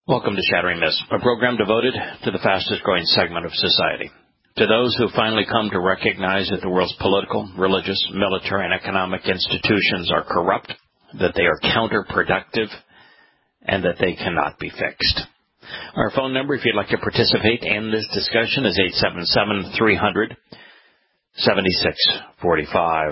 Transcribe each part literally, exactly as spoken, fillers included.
Welcome to Shattering Myths, a program devoted to the fastest-growing segment of society. To those who finally come to recognize that the world's political, religious, military, and economic institutions are corrupt, that they are counterproductive, and that they cannot be fixed. Our phone number, if you'd like to participate in this discussion, is eight seven seven, three hundred, seventy-six forty-five.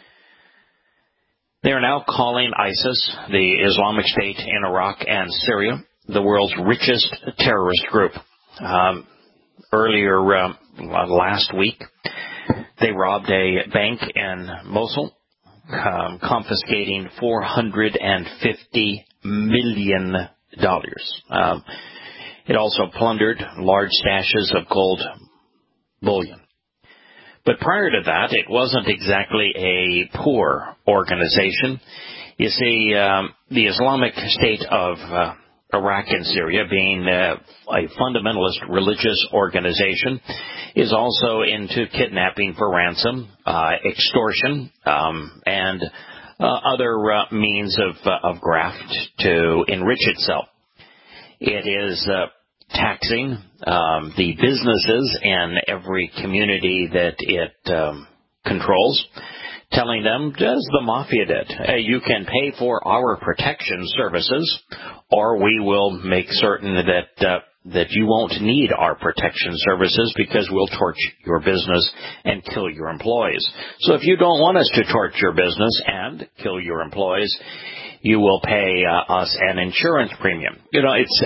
They are now calling ISIS, the Islamic State in Iraq and Syria, the world's richest terrorist group. Um, earlier um, last week, they robbed a bank in Mosul, um, confiscating four hundred fifty million dollars. Um, it also plundered large stashes of gold bullion. But prior to that, it wasn't exactly a poor organization. You see, um, the Islamic State of uh, Iraq and Syria, being uh, a fundamentalist religious organization, is also into kidnapping for ransom, uh, extortion, um, and uh, other uh, means of, uh, of graft to enrich itself. It is uh, taxing um, the businesses in every community that it um, controls, telling them, as the mafia did, hey, you can pay for our protection services, or we will make certain that uh, that you won't need our protection services because we'll torch your business and kill your employees. So if you don't want us to torch your business and kill your employees, you will pay uh, us an insurance premium. You know, it's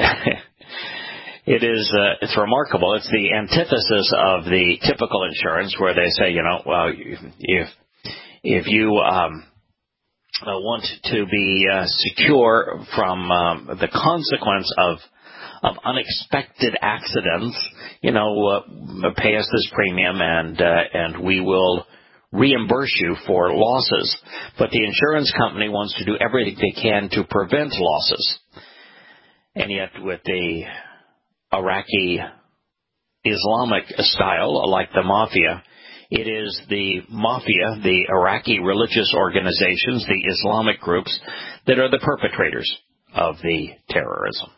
it is uh, it's remarkable. It's the antithesis of the typical insurance where they say, you know, well, if if you um, Uh, want to be uh, secure from um, the consequence of of unexpected accidents, you know, uh, pay us this premium and uh, and we will reimburse you for losses. But the insurance company wants to do everything they can to prevent losses. And yet with the Iraqi Islamic style, like the mafia, it is the mafia, the Iraqi religious organizations, the Islamic groups, that are the perpetrators of the terrorism.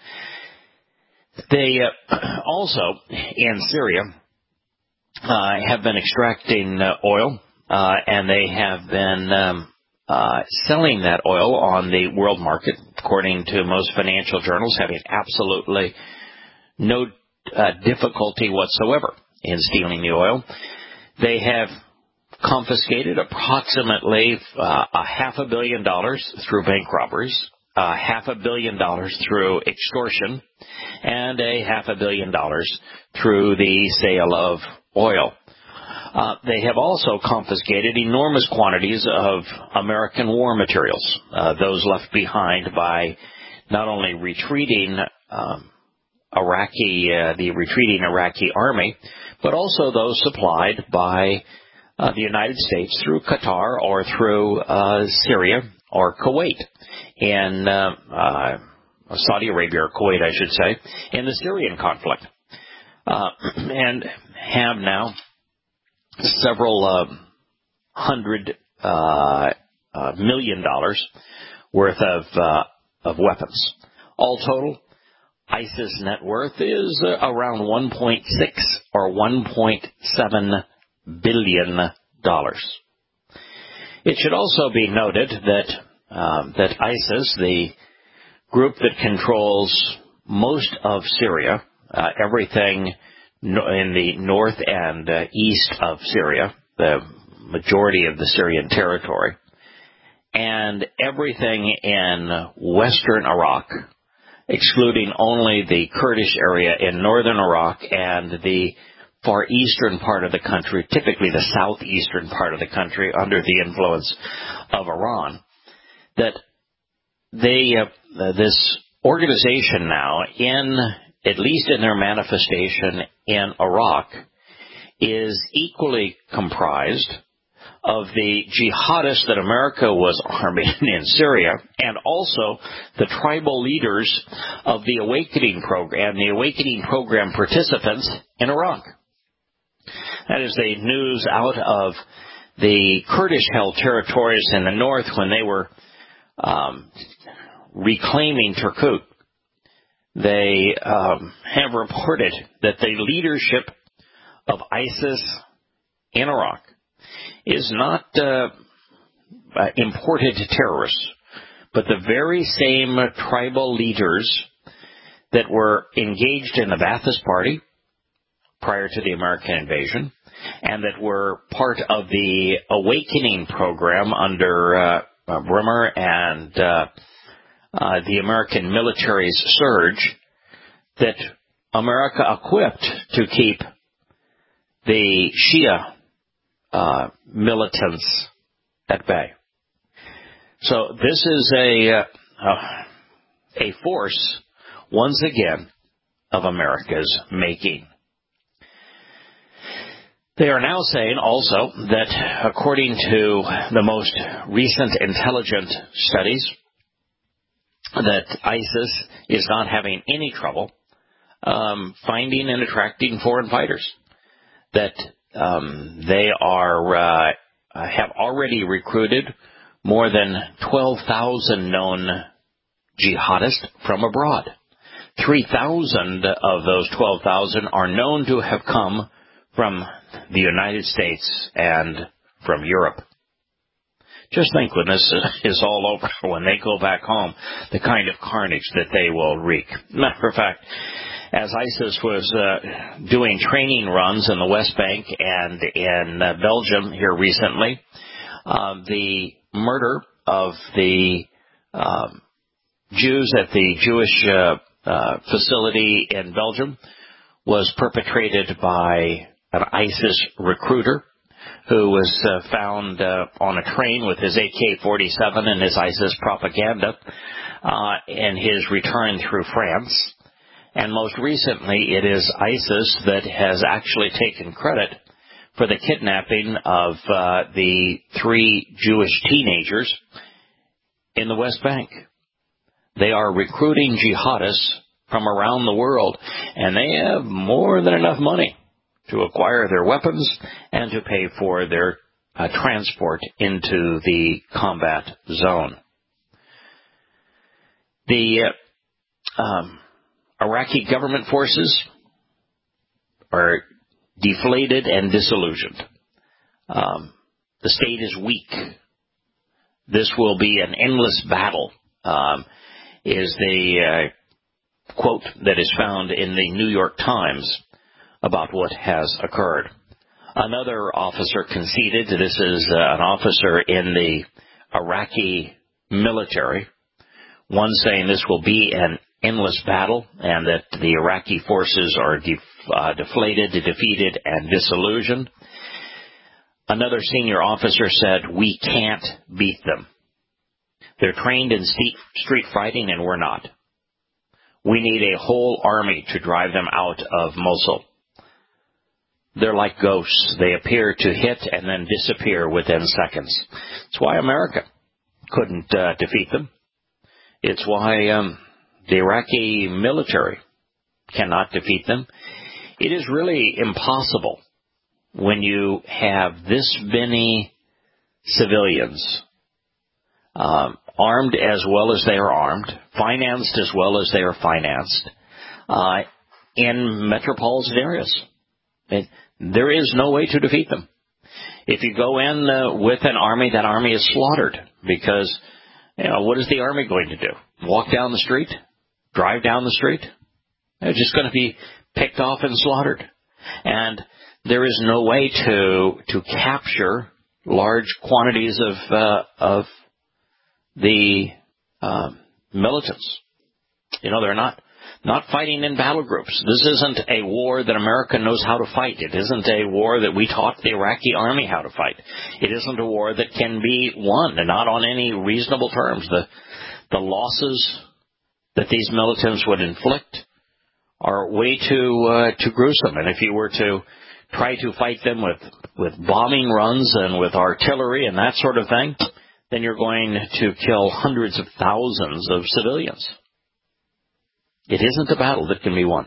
They uh, also, in Syria, uh, have been extracting uh, oil, uh, and they have been um, uh, selling that oil on the world market, according to most financial journals, having absolutely no uh, difficulty whatsoever in stealing the oil. They have confiscated approximately uh, a half a billion dollars through bank robberies, uh, half a billion dollars through extortion, and a half a billion dollars through the sale of oil. Uh, they have also confiscated enormous quantities of American war materials, uh, those left behind by not only retreating um, Iraqi, uh, the retreating Iraqi army, but also those supplied by uh, the United States through Qatar or through uh, Syria or Kuwait, in uh, uh, Saudi Arabia or Kuwait, I should say, in the Syrian conflict, uh, and have now several uh, hundred uh, uh, million dollars worth of uh, of weapons. All total, ISIS net worth is uh, around one point six or one point seven billion dollars. It should also be noted that um, that ISIS, the group that controls most of Syria, uh, everything no- in the north and uh, east of Syria, the majority of the Syrian territory, and everything in western Iraq, excluding only the Kurdish area in northern Iraq and the far eastern part of the country, typically the southeastern part of the country under the influence of Iran, that they, uh, this organization now, in at least in their manifestation in Iraq, is equally comprised of the jihadists that America was arming in Syria, and also the tribal leaders of the Awakening Program, the Awakening Program participants in Iraq. That is the news out of the Kurdish-held territories in the north when they were um, reclaiming Kirkuk. they um, have reported that the leadership of ISIS in Iraq is not uh, uh, imported terrorists, but the very same tribal leaders that were engaged in the Ba'athist Party prior to the American invasion, and that were part of the awakening program under uh, uh, Bremer and uh, uh, the American military's surge, that America equipped to keep the Shia uh, militants at bay. So this is a uh, uh, a force, once again, of America's making. They are now saying also that, according to the most recent intelligence studies, that ISIS is not having any trouble um, finding and attracting foreign fighters, that um, they are uh, have already recruited more than twelve thousand known jihadists from abroad. three thousand of those twelve thousand are known to have come from the United States and from Europe. Just think when this is all over, when they go back home, the kind of carnage that they will wreak. Matter of fact, as ISIS was uh, doing training runs in the West Bank and in uh, Belgium here recently, uh, the murder of the um, Jews at the Jewish uh, uh, facility in Belgium was perpetrated by an ISIS recruiter who was uh, found uh, on a train with his A K forty-seven and his ISIS propaganda uh, in his return through France. And most recently, it is ISIS that has actually taken credit for the kidnapping of uh, the three Jewish teenagers in the West Bank. They are recruiting jihadists from around the world, and they have more than enough money to acquire their weapons and to pay for their uh, transport into the combat zone. The uh, um, Iraqi government forces are deflated and disillusioned. Um, the state is weak. This will be an endless battle, um, is the uh, quote that is found in the New York Times about what has occurred. Another officer conceded, this is uh, an officer in the Iraqi military, one saying this will be an endless battle and that the Iraqi forces are def, uh, deflated, defeated, and disillusioned. Another senior officer said, we can't beat them. They're trained in street fighting and we're not. We need a whole army to drive them out of Mosul. They're like ghosts. They appear to hit and then disappear within seconds. It's why America couldn't uh, defeat them. It's why um, the Iraqi military cannot defeat them. It is really impossible when you have this many civilians um, armed as well as they are armed, financed as well as they are financed, uh, in metropolitan areas. It, there is no way to defeat them. If you go in uh, with an army, that army is slaughtered because, you know, what is the army going to do? Walk down the street? Drive down the street? They're just going to be picked off and slaughtered. And there is no way to to capture large quantities of uh, of the uh, militants. You know, they're not not fighting in battle groups. This isn't a war that America knows how to fight. It isn't a war that we taught the Iraqi army how to fight. It isn't a war that can be won, and not on any reasonable terms. The the losses that these militants would inflict are way too uh, too gruesome. And if you were to try to fight them with with bombing runs and with artillery and that sort of thing, then you're going to kill hundreds of thousands of civilians. It isn't a battle that can be won.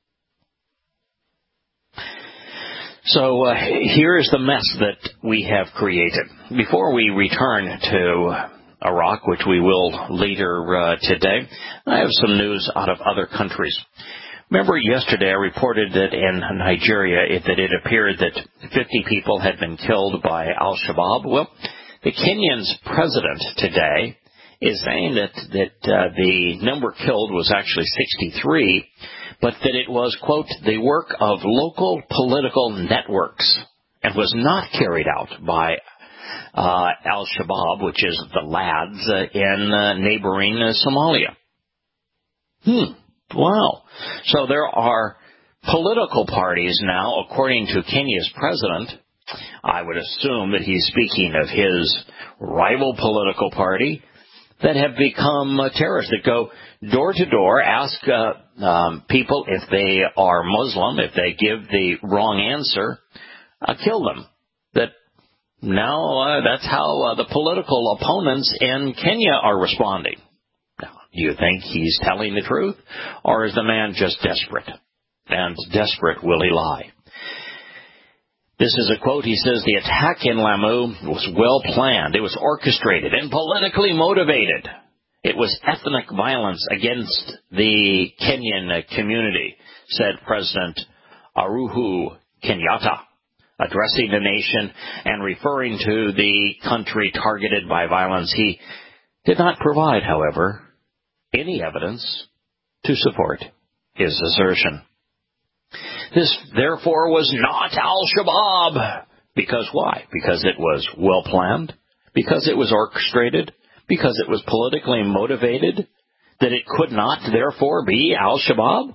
So uh, here is the mess that we have created. Before we return to Iraq, which we will later uh, today. I have some news out of other countries. Remember yesterday I reported that in Nigeria it, that it appeared that fifty people had been killed by al-Shabaab. Well, the Kenyan's president today is saying that, that uh, the number killed was actually sixty-three, but that it was, quote, the work of local political networks and was not carried out by uh, al-Shabaab, which is the lads uh, in uh, neighboring uh, Somalia. Hmm. Wow. So there are political parties now, according to Kenya's president. I would assume that he's speaking of his rival political party that have become uh, terrorists, that go door to door, ask uh, um, people if they are Muslim, if they give the wrong answer, uh, kill them. That now uh, that's how uh, the political opponents in Kenya are responding. Do you think he's telling the truth, or is the man just desperate? And desperate will he lie? This is a quote. He says, the attack in Lamu was well planned. It was orchestrated and politically motivated. It was ethnic violence against the Kenyan community, said President Uhuru Kenyatta, addressing the nation and referring to the country targeted by violence. He did not provide, however, any evidence to support his assertion. This, therefore, was not al-Shabaab. Because why? Because it was well planned, because it was orchestrated, because it was politically motivated, that it could not, therefore, be al-Shabaab?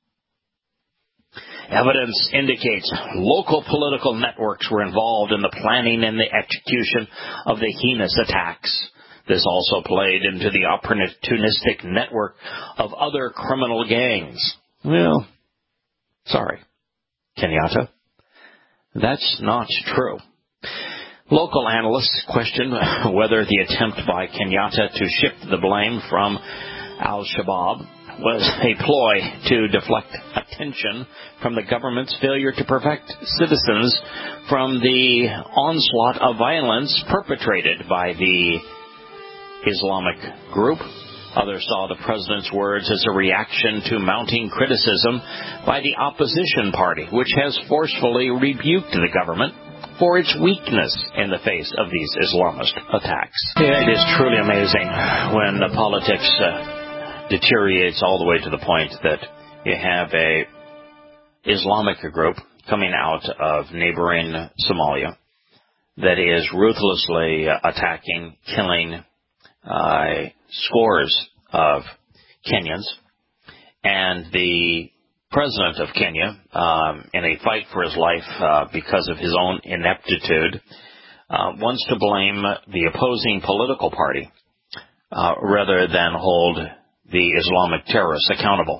Evidence indicates local political networks were involved in the planning and the execution of the heinous attacks. This also played into the opportunistic network of other criminal gangs. Well, sorry, Kenyatta, that's not true. Local analysts question whether the attempt by Kenyatta to shift the blame from al-Shabaab was a ploy to deflect attention from the government's failure to protect citizens from the onslaught of violence perpetrated by the Islamic group. Others saw the president's words as a reaction to mounting criticism by the opposition party, which has forcefully rebuked the government for its weakness in the face of these Islamist attacks. It is truly amazing when the politics uh, deteriorates all the way to the point that you have a Islamic group coming out of neighboring Somalia that is ruthlessly uh, attacking, killing Uh, scores of Kenyans, and the president of Kenya, um, in a fight for his life uh, because of his own ineptitude, uh, wants to blame the opposing political party uh, rather than hold the Islamic terrorists accountable.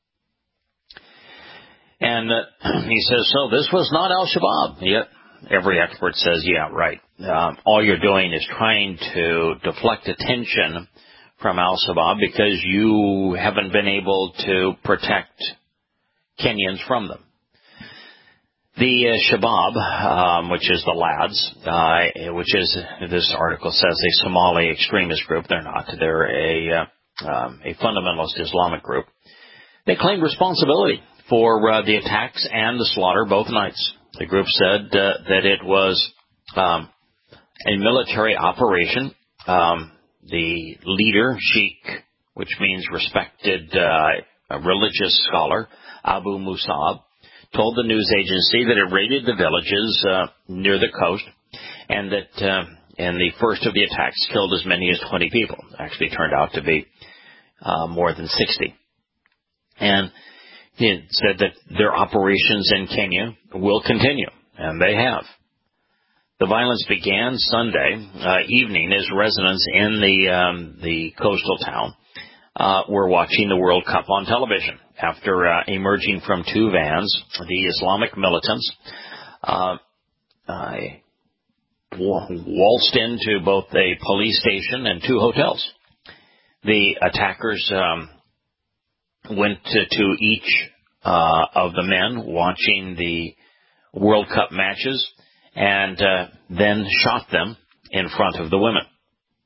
And uh, he says, so this was not al-Shabaab. Yet every expert says, yeah, right. Um, all you're doing is trying to deflect attention from al-Shabaab because you haven't been able to protect Kenyans from them. The uh, Shabaab, um, which is the lads, uh, which is, this article says, a Somali extremist group. They're not. They're a, uh, um, a fundamentalist Islamic group. They claimed responsibility for uh, the attacks and the slaughter both nights. The group said uh, that it was um, a military operation. Um, the leader, Sheikh, which means respected uh, a religious scholar, Abu Musab, told the news agency that it raided the villages uh, near the coast and that uh, in the first of the attacks killed as many as twenty people. Actually turned out to be uh, more than sixty. And he said that their operations in Kenya will continue, and they have. The violence began Sunday uh, evening as residents in the um, the coastal town uh, were watching the World Cup on television. After uh, emerging from two vans, the Islamic militants uh, uh, waltzed into both a police station and two hotels. The attackers um, went to, to each uh, of the men watching the World Cup matches and uh, then shot them in front of the women.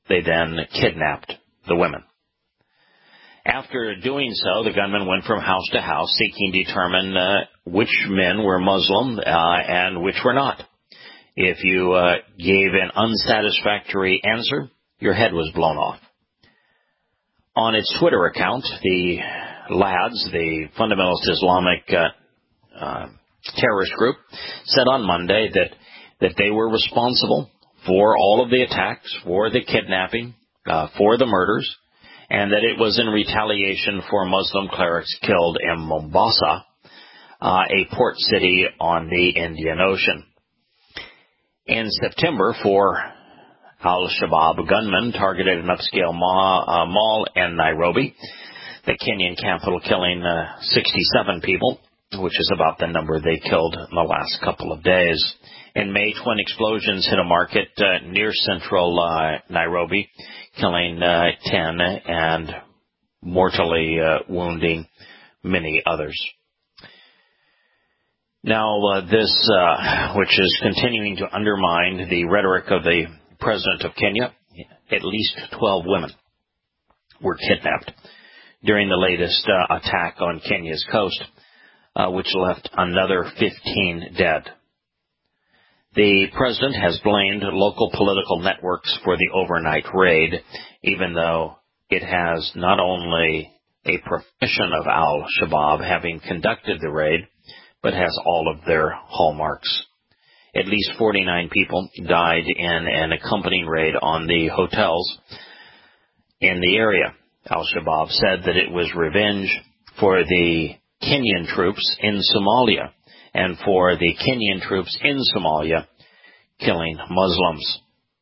They then kidnapped the women. After doing so, the gunmen went from house to house seeking to determine uh, which men were Muslim uh, and which were not. If you uh, gave an unsatisfactory answer, your head was blown off. On its Twitter account, the Lads, the fundamentalist Islamic uh, uh, terrorist group, said on Monday that, that they were responsible for all of the attacks, for the kidnapping, uh, for the murders, and that it was in retaliation for Muslim clerics killed in Mombasa, uh, a port city on the Indian Ocean. In September, four Al-Shabaab gunmen targeted an upscale mall, uh, mall in Nairobi, the Kenyan capital, killing uh, sixty-seven people, which is about the number they killed in the last couple of days. In May, twin explosions hit a market uh, near central uh, Nairobi, killing uh, ten and mortally uh, wounding many others. Now, uh, this, uh, which is continuing to undermine the rhetoric of the president of Kenya, at least twelve women were kidnapped during the latest uh, attack on Kenya's coast, uh, which left another fifteen dead. The president has blamed local political networks for the overnight raid, even though it has not only a profession of Al-Shabaab having conducted the raid, but has all of their hallmarks. At least forty-nine people died in an accompanying raid on the hotels in the area. Al-Shabaab said that it was revenge for the Kenyan troops in Somalia and for the Kenyan troops in Somalia killing Muslims.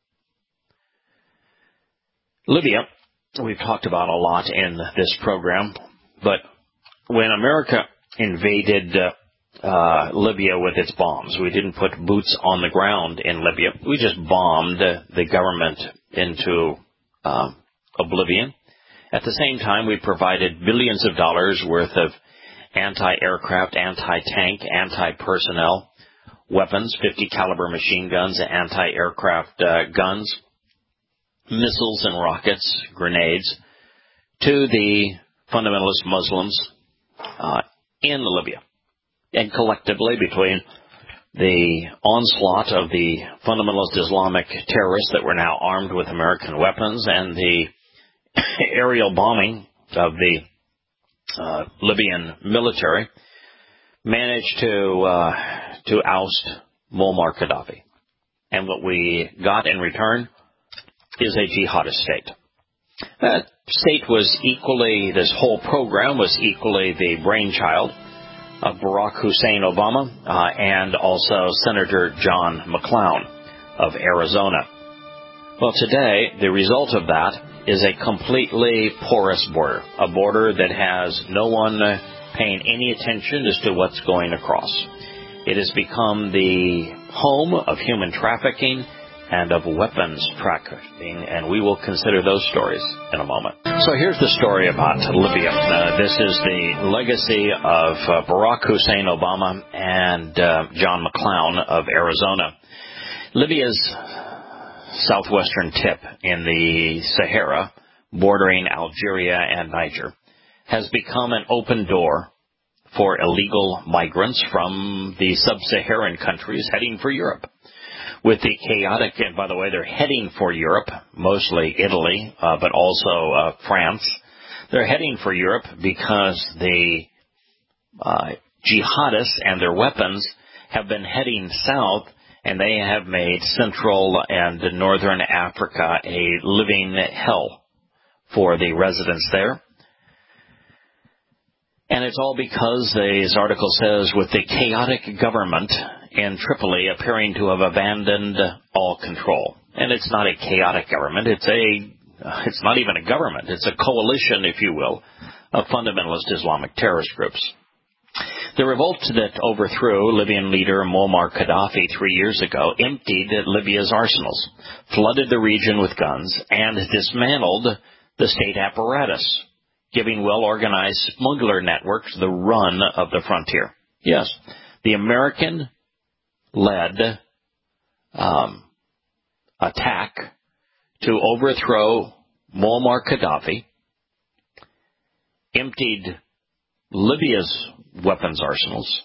Libya, we've talked about a lot in this program, but when America invaded uh, uh, Libya with its bombs, we didn't put boots on the ground in Libya. We just bombed uh, the government into uh, oblivion. At the same time, we provided billions of dollars worth of anti-aircraft, anti-tank, anti-personnel weapons, fifty caliber machine guns, anti-aircraft uh, guns, missiles and rockets, grenades, to the fundamentalist Muslims uh, in Libya. And collectively, between the onslaught of the fundamentalist Islamic terrorists that were now armed with American weapons and the aerial bombing of the uh, Libyan military, managed to uh, to oust Muammar Gaddafi. And what we got in return is a jihadist state. That state was equally, this whole program was equally the brainchild of Barack Hussein Obama uh, and also Senator John McClown of Arizona. Well, today, the result of that is a completely porous border, a border that has no one paying any attention as to what's going across. It has become the home of human trafficking and of weapons trafficking, and we will consider those stories in a moment. So here's the story about Libya. Uh, this is the legacy of uh, Barack Hussein Obama and uh, John McClown of Arizona. Libya's southwestern tip in the Sahara, bordering Algeria and Niger, has become an open door for illegal migrants from the sub-Saharan countries heading for Europe. With the chaotic, and by the way, they're heading for Europe, mostly Italy, uh, but also uh, France. They're heading for Europe because the uh, jihadists and their weapons have been heading south, and they have made Central and Northern Africa a living hell for the residents there. And it's all because, this article says, with the chaotic government in Tripoli appearing to have abandoned all control. And it's not a chaotic government. It's a, it's not even a government. It's a coalition, if you will, of fundamentalist Islamic terrorist groups. The revolt that overthrew Libyan leader Muammar Gaddafi three years ago emptied Libya's arsenals, flooded the region with guns, and dismantled the state apparatus, giving well-organized smuggler networks the run of the frontier. Yes, the American-led um, attack to overthrow Muammar Gaddafi, emptied Libya's weapons arsenals,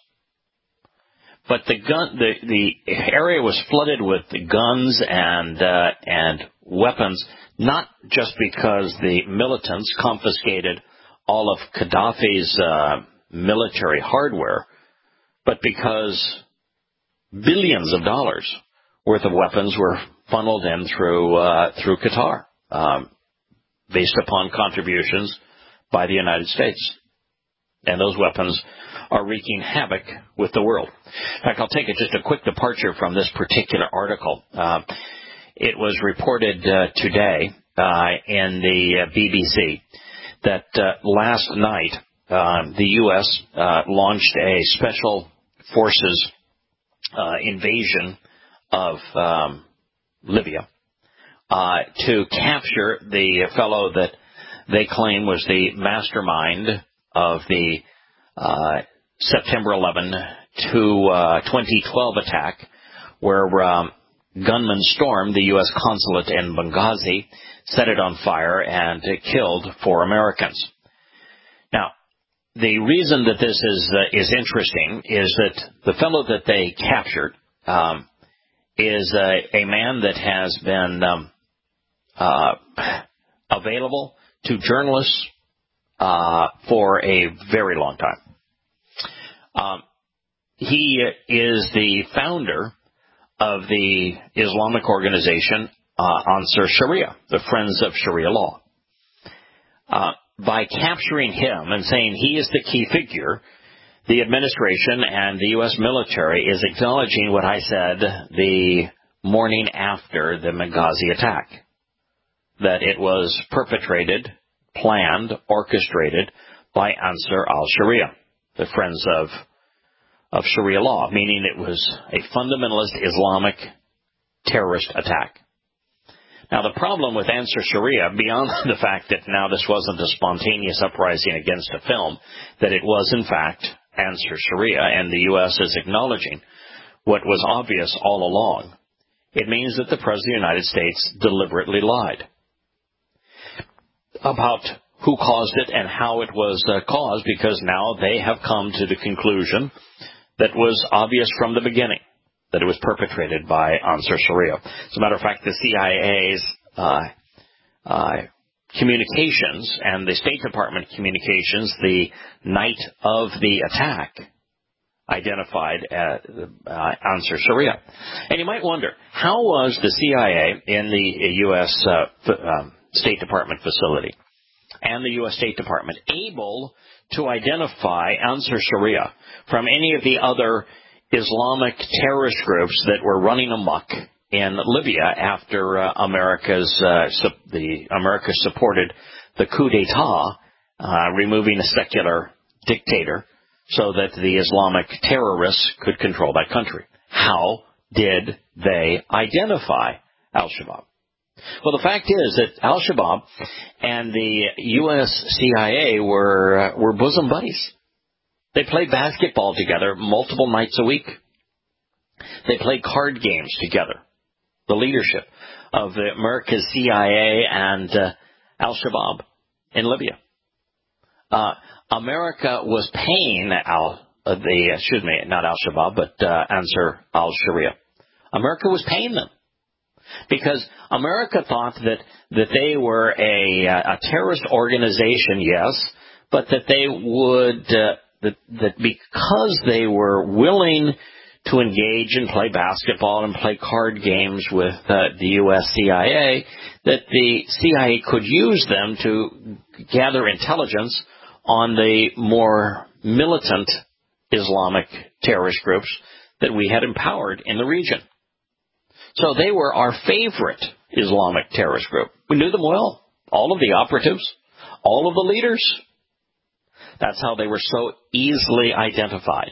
but the gun, the, the area was flooded with guns and uh, and weapons, not just because the militants confiscated all of Gaddafi's uh, military hardware, but because billions of dollars worth of weapons were funneled in through uh, through Qatar, um, based upon contributions by the United States. And those weapons are wreaking havoc with the world. In fact, I'll take it just a quick departure from this particular article. Uh, it was reported uh, today uh, in the uh, B B C that uh, last night uh, the U S uh, launched a special forces uh, invasion of um, Libya uh, to capture the fellow that they claim was the mastermind of the uh, September eleventh to uh, twenty twelve attack, where um, gunmen stormed the U S consulate in Benghazi, set it on fire, and it killed four Americans. Now, the reason that this is uh, is interesting is that the fellow that they captured um, is uh, a man that has been um, uh, available to journalists uh, for a very long time. Um, he is the founder of the Islamic organization uh, Ansar Sharia, the Friends of Sharia Law. Uh, by capturing him and saying he is the key figure, the administration and the U S military is acknowledging what I said the morning after the Benghazi attack, that it was perpetrated, planned, orchestrated by Ansar al-Sharia, the Friends of, of Sharia Law, meaning it was a fundamentalist Islamic terrorist attack. Now, the problem with Ansar Sharia, beyond the fact that now this wasn't a spontaneous uprising against a film, that it was, in fact, Ansar Sharia, and the U S is acknowledging what was obvious all along, it means that the President of the United States deliberately lied about who caused it and how it was uh, caused, because now they have come to the conclusion that was obvious from the beginning, that it was perpetrated by Ansar Sharia. As a matter of fact, the C I A's uh, uh, communications and the State Department communications the night of the attack identified uh, uh, Ansar Sharia. And you might wonder, how was the C I A in the U S uh, um, State Department facility and the U S State Department able to identify Ansar Sharia from any of the other Islamic terrorist groups that were running amok in Libya after uh, America's uh, su- the America supported the coup d'état, uh, removing a secular dictator so that the Islamic terrorists could control that country? How did they identify al-Shabaab? Well, the fact is that al-Shabaab and the U S C I A were uh, were bosom buddies. They played basketball together multiple nights a week. They played card games together. The leadership of the America's C I A and uh, al-Shabaab in Libya. Uh, America was paying al uh, the excuse me not al-Shabaab but uh, Ansar al-Sharia. America was paying them because America thought that that they were a a terrorist organization, yes, but that they would. Uh, That, that because they were willing to engage and play basketball and play card games with uh, the U S C I A, that the C I A could use them to gather intelligence on the more militant Islamic terrorist groups that we had empowered in the region. So they were our favorite Islamic terrorist group. We knew them well, all of the operatives, all of the leaders. That's how they were so easily identified.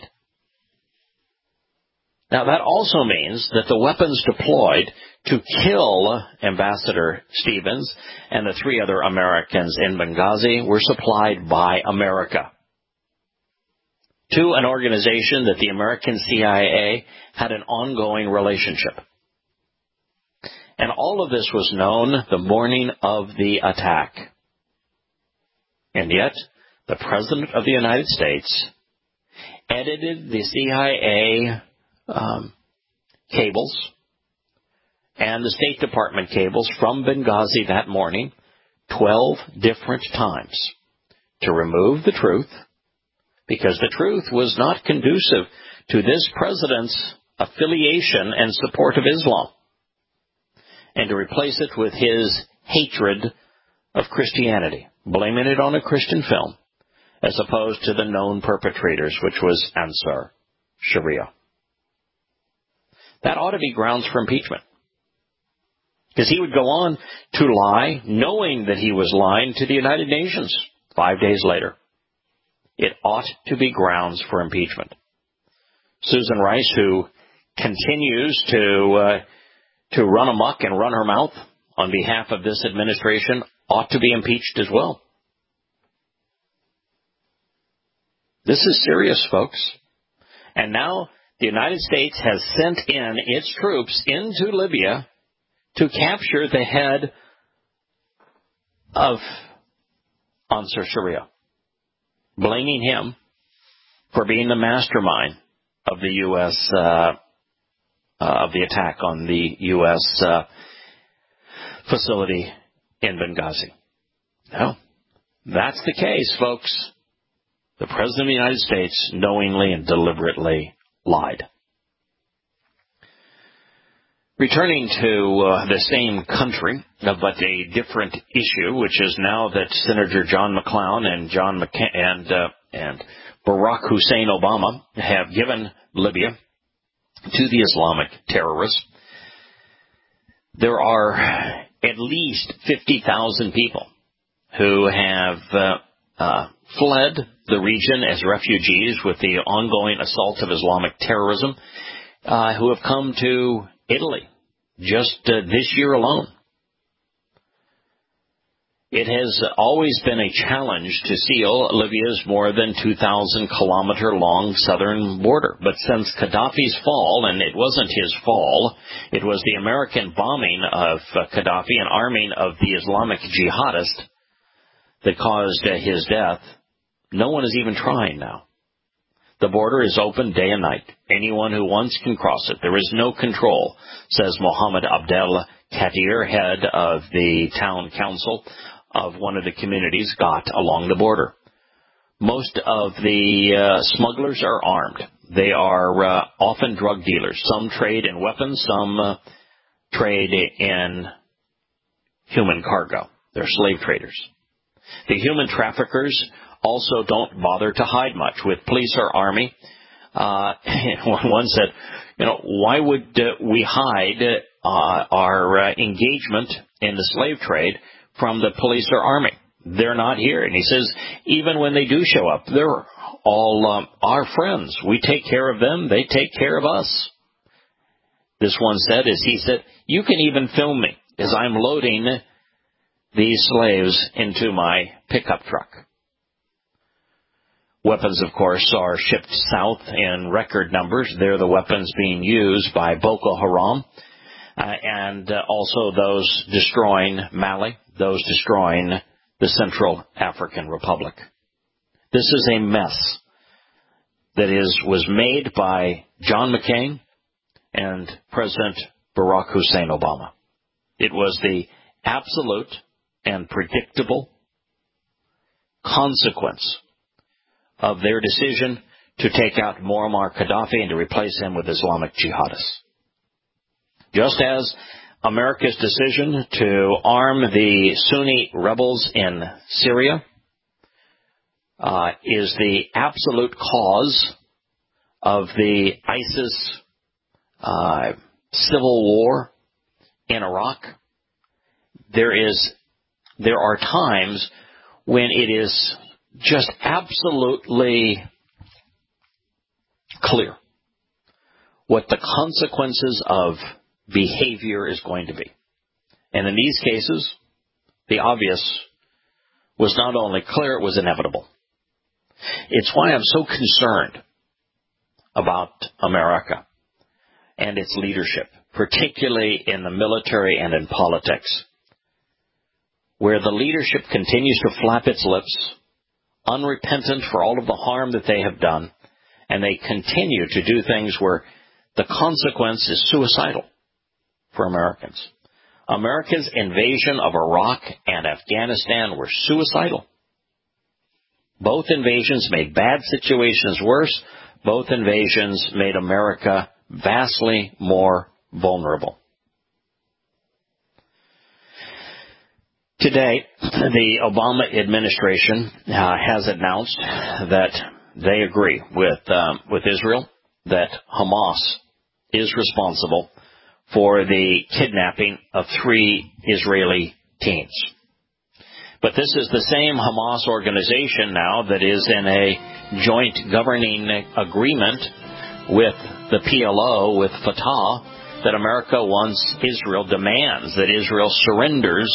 Now, that also means that the weapons deployed to kill Ambassador Stevens and the three other Americans in Benghazi were supplied by America to an organization that the American C I A had an ongoing relationship. And all of this was known the morning of the attack. And yet, the President of the United States edited the C I A um, cables and the State Department cables from Benghazi that morning twelve different times to remove the truth, because the truth was not conducive to this president's affiliation and support of Islam, and to replace it with his hatred of Christianity, blaming it on a Christian film, as opposed to the known perpetrators, which was Ansar Sharia. That ought to be grounds for impeachment, because he would go on to lie, knowing that he was lying to the United Nations five days later. It ought to be grounds for impeachment. Susan Rice, who continues to uh, to run amok and run her mouth on behalf of this administration, ought to be impeached as well. This is serious, folks. And now the United States has sent in its troops into Libya to capture the head of Ansar Sharia, blaming him for being the mastermind of the U S Uh, uh, of the attack on the U S Uh, facility in Benghazi. No, that's the case, folks. The President of the United States knowingly and deliberately lied. Returning to uh, the same country, uh, but a different issue, which is now that Senator John McClown and John McCain and uh, and Barack Hussein Obama have given Libya to the Islamic terrorists. There are at least fifty thousand people who have uh, uh, fled the region as refugees with the ongoing assault of Islamic terrorism, uh, who have come to Italy just uh, this year alone. It has always been a challenge to seal Libya's more than two thousand kilometer long southern border. But since Gaddafi's fall, and it wasn't his fall, it was the American bombing of uh, Gaddafi and arming of the Islamic jihadist that caused uh, his death, no one is even trying now. The border is open day and night. Anyone who wants can cross it. There is no control, says Mohammed Abdel Kadir, head of the town council of one of the communities got along the border. Most of the uh, smugglers are armed. They are uh, often drug dealers. Some trade in weapons, some uh, trade in human cargo. They're slave traders. The human traffickers also don't bother to hide much with police or army. Uh, one said, you know, why would uh, we hide uh, our uh, engagement in the slave trade from the police or army? They're not here. And he says, even when they do show up, they're all um, our friends. We take care of them. They take care of us. This one said, as he said, you can even film me as I'm loading these slaves into my pickup truck. Weapons, of course, are shipped south in record numbers. They're the weapons being used by Boko Haram uh, and uh, also those destroying Mali, those destroying the Central African Republic. This is a mess that is was made by John McCain and President Barack Hussein Obama. It was the absolute and predictable consequence of their decision to take out Muammar Gaddafi and to replace him with Islamic jihadists. Just as America's decision to arm the Sunni rebels in Syria uh, is the absolute cause of the ISIS uh, civil war in Iraq, there is there are times when it is just absolutely clear what the consequences of behavior is going to be. And in these cases, the obvious was not only clear, it was inevitable. It's why I'm so concerned about America and its leadership, particularly in the military and in politics, where the leadership continues to flap its lips, unrepentant for all of the harm that they have done, and they continue to do things where the consequence is suicidal for Americans. America's invasion of Iraq and Afghanistan were suicidal. Both invasions made bad situations worse. Both invasions made America vastly more vulnerable. Today, the Obama administration uh, has announced that they agree with um, with Israel that Hamas is responsible for the kidnapping of three Israeli teens. But this is the same Hamas organization now that is in a joint governing agreement with the P L O, with Fatah, that America wants Israel, demands that Israel surrenders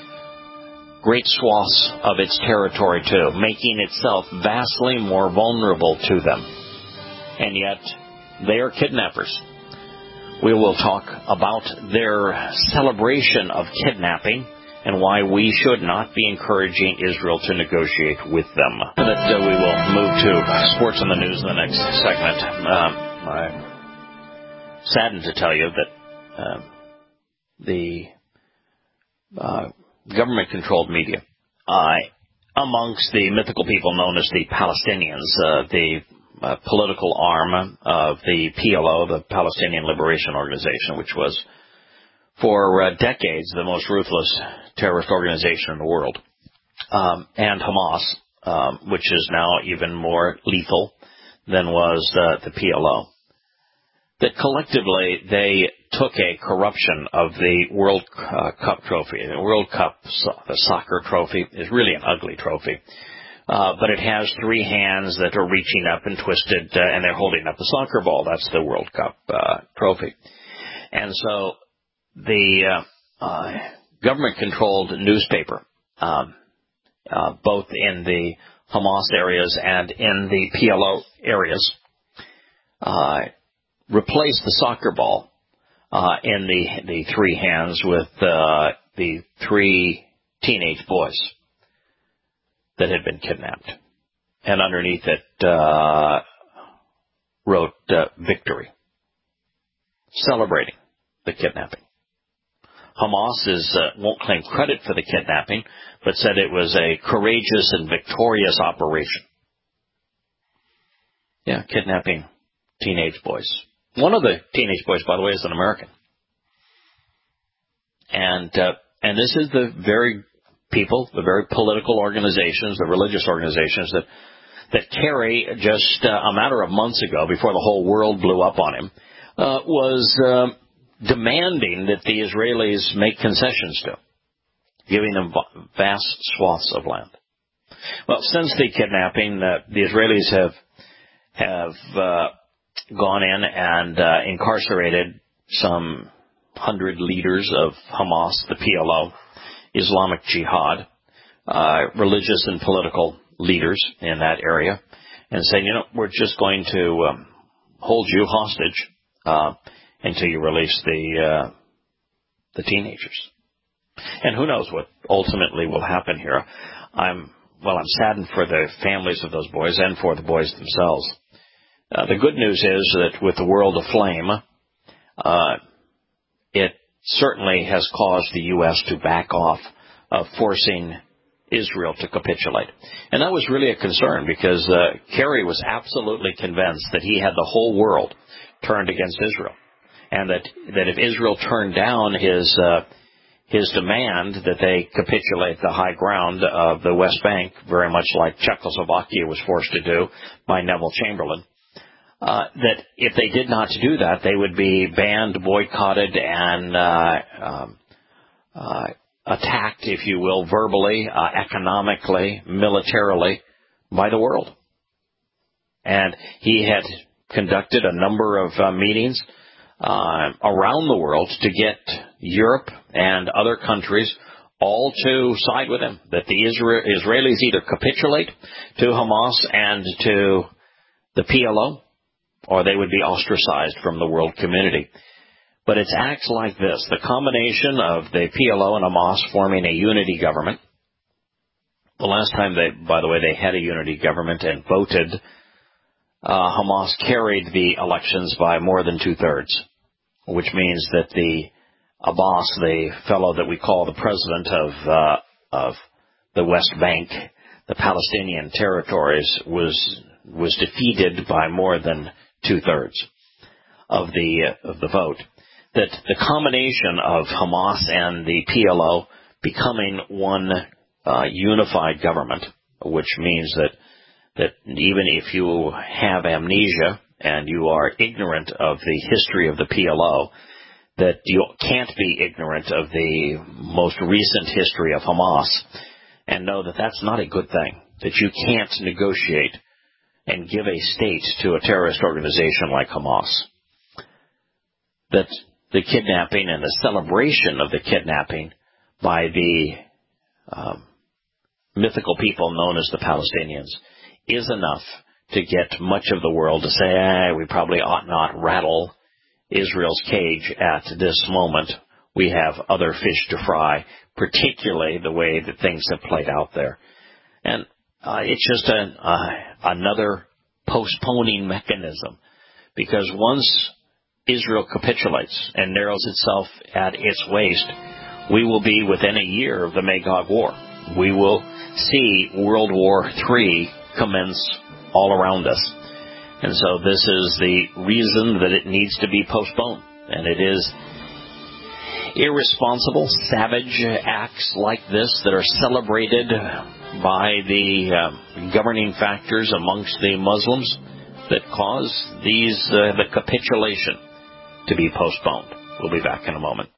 great swaths of its territory to, making itself vastly more vulnerable to them. And yet, they are kidnappers. We will talk about their celebration of kidnapping and why we should not be encouraging Israel to negotiate with them. That uh, we will move to sports on the news in the next segment. Um, I'm saddened to tell you that uh, the uh, government-controlled media, uh, amongst the mythical people known as the Palestinians, uh, the uh, political arm of the P L O, the Palestinian Liberation Organization, which was for uh, decades the most ruthless terrorist organization in the world, um, and Hamas, um, which is now even more lethal than was uh, the P L O, that collectively they took a corruption of the World uh, Cup trophy. The World Cup, the soccer trophy, is really an ugly trophy. Uh, but it has three hands that are reaching up and twisted, uh, and they're holding up a soccer ball. That's the World Cup uh, trophy. And so the uh, uh, government-controlled newspaper, um, uh, both in the Hamas areas and in the P L O areas, uh, replaced the soccer ball uh, in the the three hands with uh, the three teenage boys that had been kidnapped. And underneath it uh, wrote uh, victory, celebrating the kidnapping. Hamas is, uh, won't claim credit for the kidnapping, but said it was a courageous and victorious operation. Yeah, kidnapping teenage boys. One of the teenage boys, by the way, is an American. And uh, and this is the very people, the very political organizations, the religious organizations that that Kerry, just uh, a matter of months ago, before the whole world blew up on him, uh, was uh, demanding that the Israelis make concessions to, giving them vast swaths of land. Well, since the kidnapping, uh, the Israelis have have uh, gone in and uh, incarcerated some hundred leaders of Hamas, the P L O, Islamic Jihad, uh, religious and political leaders in that area, and saying, you know, we're just going to um, hold you hostage uh, until you release the uh, the teenagers. And who knows what ultimately will happen here. I'm well, I'm saddened for the families of those boys and for the boys themselves. Uh, the good news is that with the world aflame, uh, it certainly has caused the U S to back off of forcing Israel to capitulate. And that was really a concern because uh, Kerry was absolutely convinced that he had the whole world turned against Israel. And that, that if Israel turned down his uh, his demand that they capitulate the high ground of the West Bank, very much like Czechoslovakia was forced to do by Neville Chamberlain, uh, that if they did not do that, they would be banned, boycotted, and uh, um, uh, attacked, if you will, verbally, uh, economically, militarily, by the world. And he had conducted a number of uh, meetings uh, around the world to get Europe and other countries all to side with him, that the Isra- Israelis either capitulate to Hamas and to the P L O, or they would be ostracized from the world community. But it's acts like this, the combination of the P L O and Hamas forming a unity government. The last time they, by the way, they had a unity government and voted, uh, Hamas carried the elections by more than two-thirds, which means that the Abbas, the fellow that we call the president of, uh, of the West Bank, the Palestinian territories, was, was defeated by more than two-thirds of the, uh, of the vote. That the combination of Hamas and the P L O becoming one uh, unified government, which means that that even if you have amnesia and you are ignorant of the history of the P L O, that you can't be ignorant of the most recent history of Hamas and know that that's not a good thing, that you can't negotiate and give a state to a terrorist organization like Hamas. That the kidnapping and the celebration of the kidnapping by the um, mythical people known as the Palestinians is enough to get much of the world to say, eh, we probably ought not rattle Israel's cage at this moment. We have other fish to fry, particularly the way that things have played out there. And uh, it's just a, uh, another postponing mechanism, because once Israel capitulates and narrows itself at its waist, we will be within a year of the Magog War. We will see World War Three commence all around us. And so this is the reason that it needs to be postponed. And it is irresponsible, savage acts like this that are celebrated by the uh, governing factors amongst the Muslims that cause these uh, the capitulation to be postponed. We'll be back in a moment.